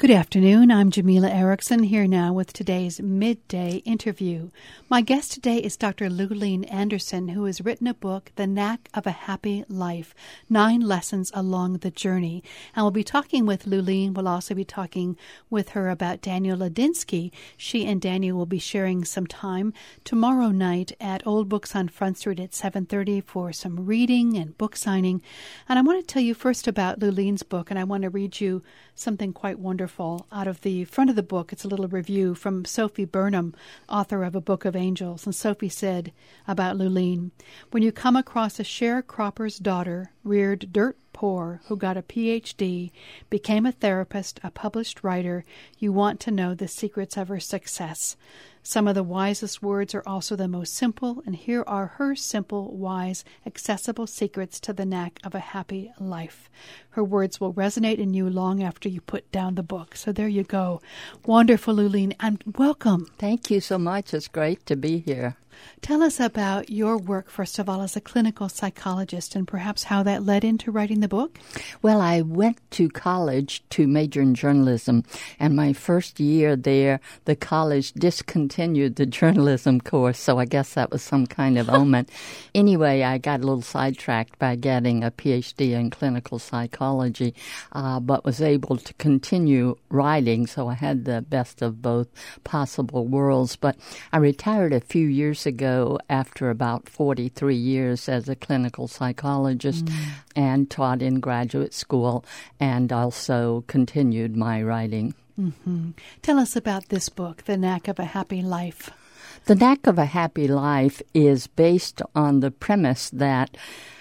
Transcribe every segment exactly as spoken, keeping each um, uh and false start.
Good afternoon. I'm Jamila Erickson here now with today's midday interview. My guest today is Doctor Lulene Anderson, who has written a book, The Knack of a Happy Life, Nine Lessons Along the Journey. And we'll be talking with Lulene. We'll also be talking with her about Daniel Ladinsky. She and Daniel will be sharing some time tomorrow night at Old Books on Front Street at seven thirty for some reading and book signing. And I want to tell you first about Lulene's book, and I want to read you something quite wonderful out of the front of the book. It's a little review from Sophie Burnham, author of A Book of Angels. And Sophie said about Lulene, "When you come across a sharecropper's daughter, reared dirt poor, who got a P H D, became a therapist, a published writer, you want to know the secrets of her success. Some of the wisest words are also the most simple, and here are her simple, wise, accessible secrets to the knack of a happy life. Her words will resonate in you long after you put down the book." So there you go. Wonderful, Lulene, and welcome. Thank you so much. It's great to be here. Tell us about your work, first of all, as a clinical psychologist, and perhaps how that led into writing the book. Well, I went to college to major in journalism, and my first year there, the college discontinued the journalism course, so I guess that was some kind of omen. Anyway, I got a little sidetracked by getting a P H D in clinical psychology, uh, but was able to continue writing, so I had the best of both possible worlds. But I retired a few years ago after about forty-three years as a clinical psychologist mm. and taught in graduate school and also continued my writing. Mm-hmm. Tell us about this book, The Knack of a Happy Life. The Knack of a Happy Life is based on the premise that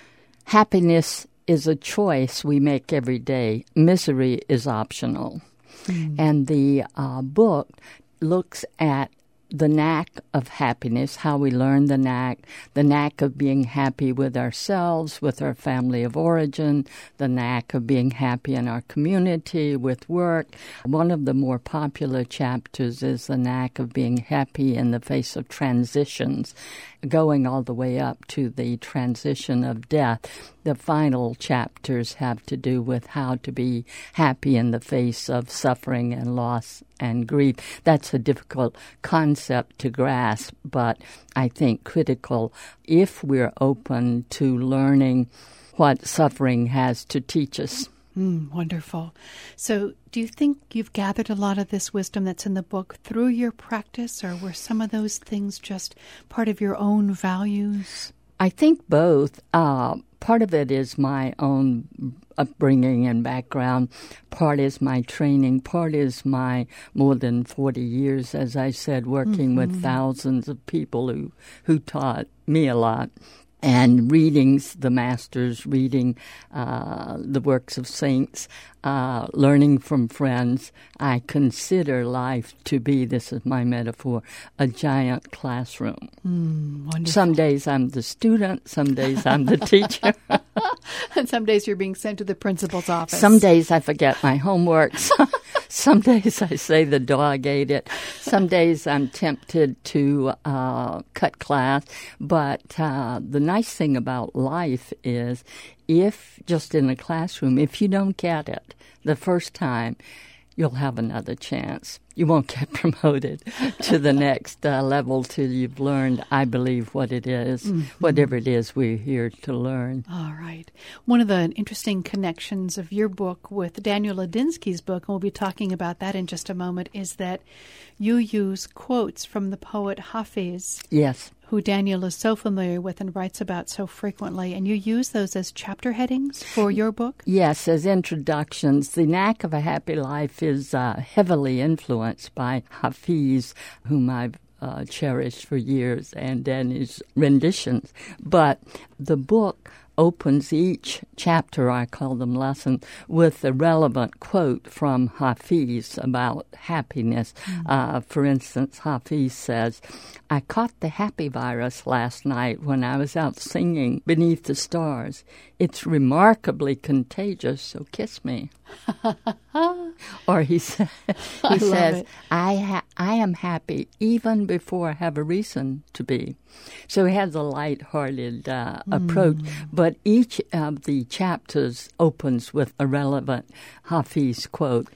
happiness is a choice we make every day. Misery is optional. Mm. And the uh, book looks at the knack of happiness, how we learn the knack, the knack of being happy with ourselves, with our family of origin, the knack of being happy in our community, with work. One of the more popular chapters is the knack of being happy in the face of transitions, going all the way up to the transition of death. The final chapters have to do with how to be happy in the face of suffering and loss and grief. That's a difficult concept to grasp, but I think critical if we're open to learning what suffering has to teach us. Mm, wonderful. So do you think you've gathered a lot of this wisdom that's in the book through your practice, or were some of those things just part of your own values? I think both. Uh, part of it is my own upbringing and background. Part is my training. Part is my more than forty years, as I said, working mm-hmm. with thousands of people who, who taught me a lot. And readings, the masters, reading uh, the works of saints, uh, learning from friends. I consider life to be, this is my metaphor, a giant classroom. Mm, wonderful. Some days I'm the student, some days I'm the teacher. And some days you're being sent to the principal's office. Some days I forget my homework. Some days I say the dog ate it. Some days I'm tempted to uh, cut class. But uh, the nice thing about life is if, just in a classroom, if you don't get it the first time, you'll have another chance. You won't get promoted to the next uh, level till you've learned, I believe, what it is, mm-hmm. whatever it is we're here to learn. All right. One of the interesting connections of your book with Daniel Ladinsky's book, and we'll be talking about that in just a moment, is that you use quotes from the poet Hafiz. Yes. Who Daniel is so familiar with and writes about so frequently, and you use those as chapter headings for your book? Yes, as introductions. The Knack of a Happy Life is uh, heavily influenced by Hafiz, whom I've uh, cherished for years, and Daniel's renditions. But the book opens each chapter, I call them lessons, with a relevant quote from Hafiz about happiness. Mm. Uh, for instance, Hafiz says, "I caught the happy virus last night when I was out singing beneath the stars. It's remarkably contagious, so kiss me." Or he, sa- he I says, I, ha- I am happy even before I have a reason to be. So he has a light-hearted uh, mm. approach, but each of the chapters opens with a relevant Hafiz quote.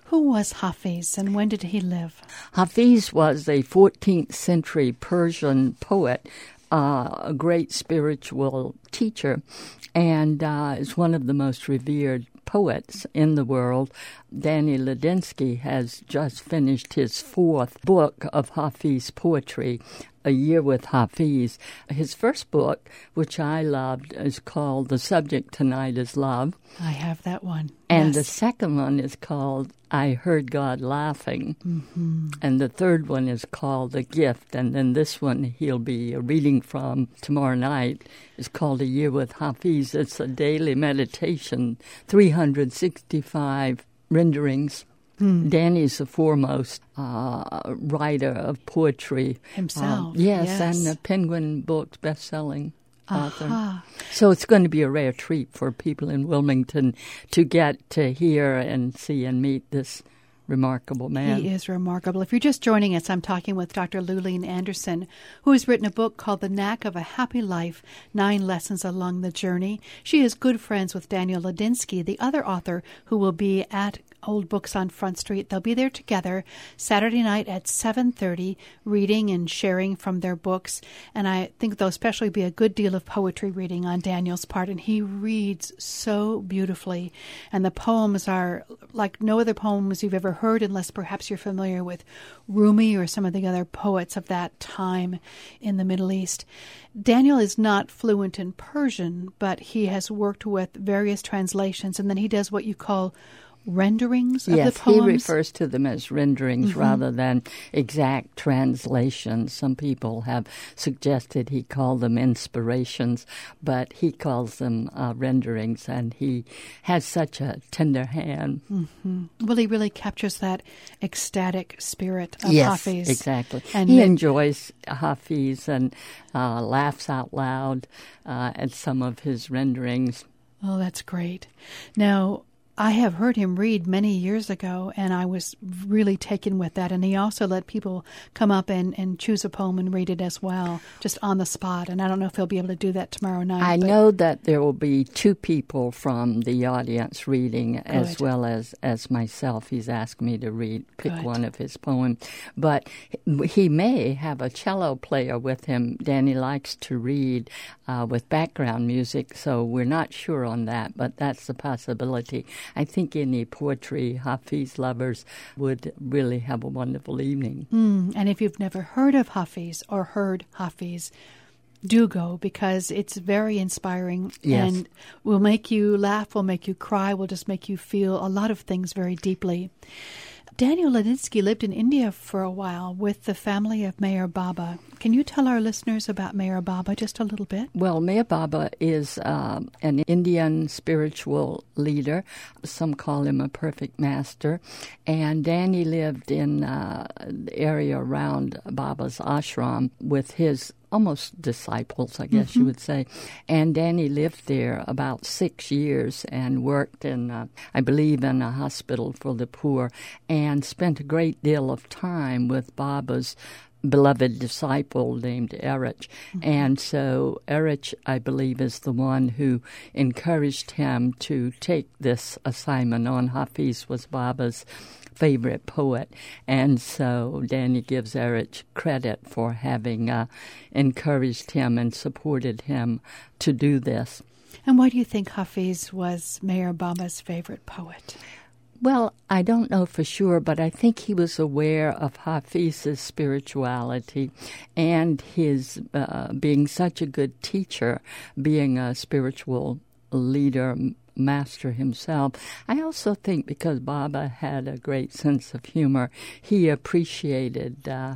Who was Hafiz and when did he live? Hafiz was a fourteenth century Persian poet, uh, a great spiritual teacher, and uh, is one of the most revered poets in the world. Danny Ladinsky has just finished his fourth book of Hafiz poetry, A Year with Hafiz. His first book, which I loved, is called The Subject Tonight is Love. I have that one. And yes. The second one is called I Heard God Laughing. Mm-hmm. And the third one is called The Gift. And then this one he'll be reading from tomorrow night is called A Year with Hafiz. It's a daily meditation, three hundred sixty-five renderings. Hmm. Danny's the foremost uh, writer of poetry. Himself. Uh, yes, yes, and the Penguin Books best-selling author. Uh-huh. So it's going to be a rare treat for people in Wilmington to get to hear and see and meet this remarkable man. He is remarkable. If you're just joining us, I'm talking with Doctor Lulene Anderson, who has written a book called The Knack of a Happy Life, Nine Lessons Along the Journey. She is good friends with Daniel Ladinsky, the other author who will be at Old Books on Front Street. They'll be there together Saturday night at seven thirty, reading and sharing from their books. And I think there'll especially be a good deal of poetry reading on Daniel's part. And he reads so beautifully. And the poems are like no other poems you've ever heard, unless perhaps you're familiar with Rumi or some of the other poets of that time in the Middle East. Daniel is not fluent in Persian, but he has worked with various translations. And then he does what you call renderings of yes, the poems? He refers to them as renderings mm-hmm. rather than exact translations. Some people have suggested he called them inspirations, but he calls them uh, renderings, and he has such a tender hand. Mm-hmm. Well, he really captures that ecstatic spirit of yes, Hafiz. Yes, exactly. And he it, enjoys Hafiz and uh, laughs out loud uh, at some of his renderings. Oh, that's great. Now, I have heard him read many years ago, and I was really taken with that. And he also let people come up and, and choose a poem and read it as well, just on the spot. And I don't know if he'll be able to do that tomorrow night. I know that there will be two people from the audience reading, Good. as well as, as myself. He's asked me to read, pick Good. one of his poems. But he may have a cello player with him. Danny likes to read uh, with background music, so we're not sure on that, but that's a possibility. I think any poetry Hafiz lovers would really have a wonderful evening. Mm, and if you've never heard of Hafiz or heard Hafiz, do go, because it's very inspiring yes. and will make you laugh, will make you cry, will just make you feel a lot of things very deeply. Daniel Ladinsky lived in India for a while with the family of Meher Baba. Can you tell our listeners about Meher Baba just a little bit? Well, Meher Baba is uh, an Indian spiritual leader. Some call him a perfect master. And Danny lived in uh, the area around Baba's ashram with his almost disciples, I guess mm-hmm. you would say. And Danny lived there about six years and worked in, uh, I believe, in a hospital for the poor, and spent a great deal of time with Baba's beloved disciple named Erich. Mm-hmm. And so Erich, I believe, is the one who encouraged him to take this assignment on. Hafiz was Baba's favorite poet, and so Danny gives Erich credit for having uh, encouraged him and supported him to do this. And why do you think Hafiz was Meher Baba's favorite poet? Well, I don't know for sure, but I think he was aware of Hafiz's spirituality and his uh, being such a good teacher, being a spiritual leader, master himself. I also think because Baba had a great sense of humor, he appreciated uh,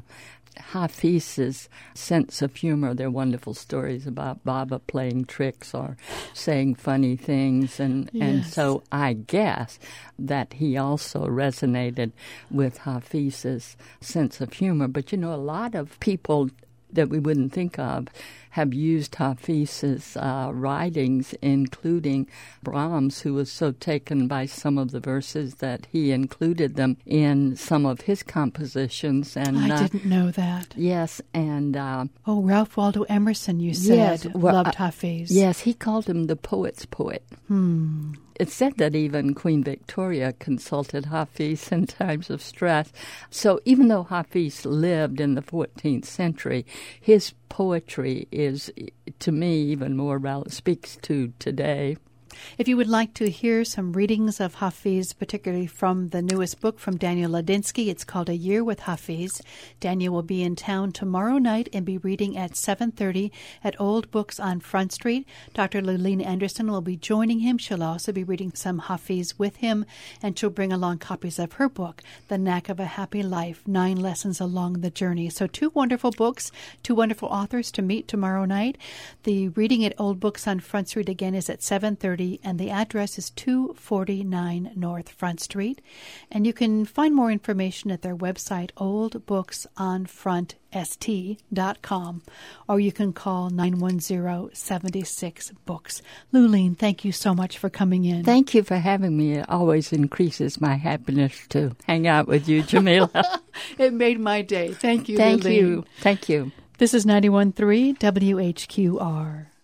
Hafiz's sense of humor. There are wonderful stories about Baba playing tricks or saying funny things, and, yes. and so I guess that he also resonated with Hafiz's sense of humor. But, you know, a lot of people that we wouldn't think of have used Hafiz's uh, writings, including Brahms, who was so taken by some of the verses that he included them in some of his compositions. And I uh, didn't know that. Yes, and... Uh, oh, Ralph Waldo Emerson, you said, yes, well, loved uh, Hafiz. Yes, he called him the poet's poet. Hmm. It's said that even Queen Victoria consulted Hafiz in times of stress. So even though Hafiz lived in the fourteenth century, his poetry is, to me, even more relevant, speaks to today. If you would like to hear some readings of Hafiz, particularly from the newest book from Daniel Ladinsky, it's called A Year with Hafiz. Daniel will be in town tomorrow night and be reading at seven thirty at Old Books on Front Street. Doctor Lulene Anderson will be joining him. She'll also be reading some Hafiz with him, and she'll bring along copies of her book, The Knack of a Happy Life, Nine Lessons Along the Journey. So two wonderful books, two wonderful authors to meet tomorrow night. The reading at Old Books on Front Street, again, is at seven thirty, and the address is two forty-nine North Front Street. And you can find more information at their website, old books on front s t dot com, or you can call nine one zero, seven six, books. Lulene, thank you so much for coming in. Thank you for having me. It always increases my happiness to hang out with you, Jamila. It made my day. Thank you, Thank Lulene. you. Thank you. This is ninety-one point three W H Q R.